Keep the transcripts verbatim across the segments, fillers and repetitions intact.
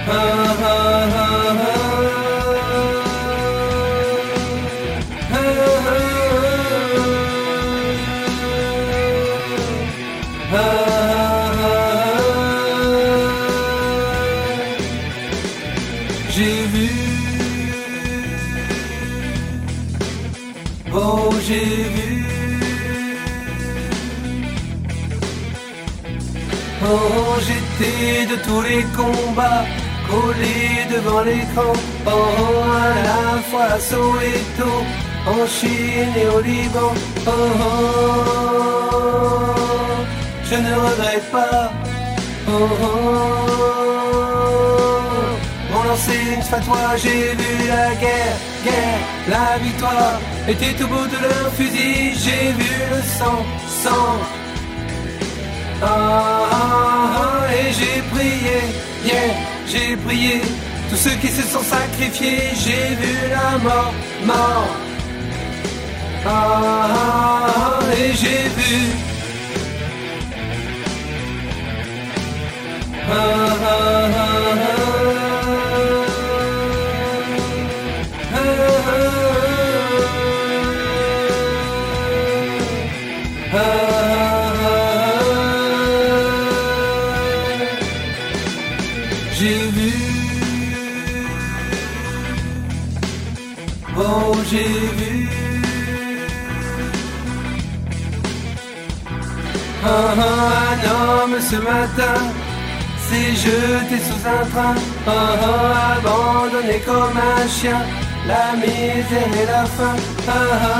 J'ai vu, oh j'ai vu, oh j'étais de tous les combats, collé devant l'écran, oh à la fois à Soweto, en Chine et au Liban, oh, oh je ne regrette pas, oh, oh mon lancer une fatwa, j'ai vu la guerre, guerre, la victoire était au bout de leur fusil, j'ai vu le sang, sang, ah, ah, ah et j'ai prié, yeah, j'ai prié, tous ceux qui se sont sacrifiés, j'ai vu la mort, mort, ah, ah, ah et j'ai vu, ah, ah, ah, ah. J'ai vu, oh j'ai vu, oh, oh, un homme ce matin s'est jeté sous un train, oh, oh, abandonné comme un chien, la misère et la faim, ah,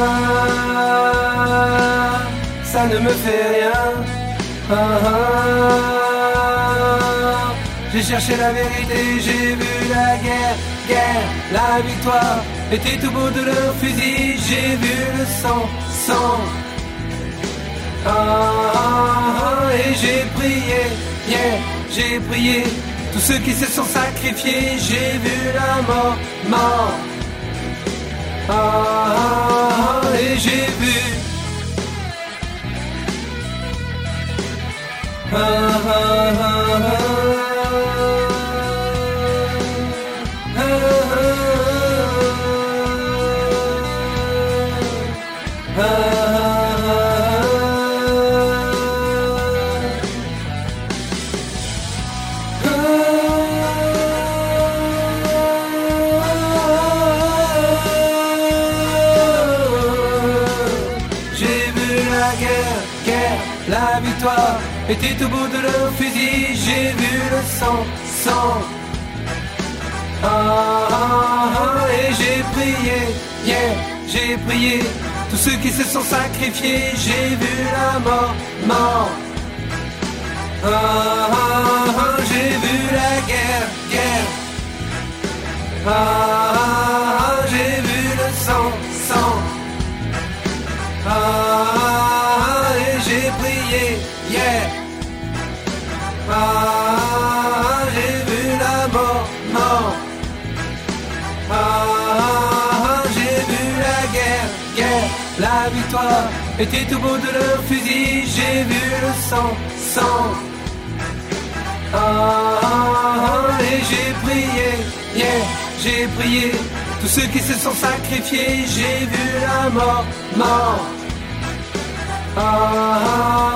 ah, ça ne me fait rien, ah, ah, j'ai cherché la vérité, j'ai vu la guerre, guerre, la victoire était au bout de leur fusil, j'ai vu le sang, sang, ah, ah, ah et j'ai prié, yeah, j'ai prié, tous ceux qui se sont sacrifiés, j'ai vu la mort, mort, ah, ah, ah et j'ai vu, ah, ah, ah, ah. La victoire était au bout de leur fusil, j'ai vu le sang, sang, ah, ah, ah et j'ai prié, yeah, j'ai prié, tous ceux qui se sont sacrifiés, j'ai vu la mort, mort, ah, ah, ah j'ai vu la guerre, guerre, ah, ah, ah j'ai vu le sang, sang, ah, ah et j'ai prié, yeah, ah, ah j'ai vu la mort, mort, ah, ah j'ai vu la guerre, guerre, la victoire était au bout de leur fusil, j'ai vu le sang, sang, ah, ah et j'ai prié, yeah, j'ai prié, tous ceux qui se sont sacrifiés, j'ai vu la mort, mort, ah, ah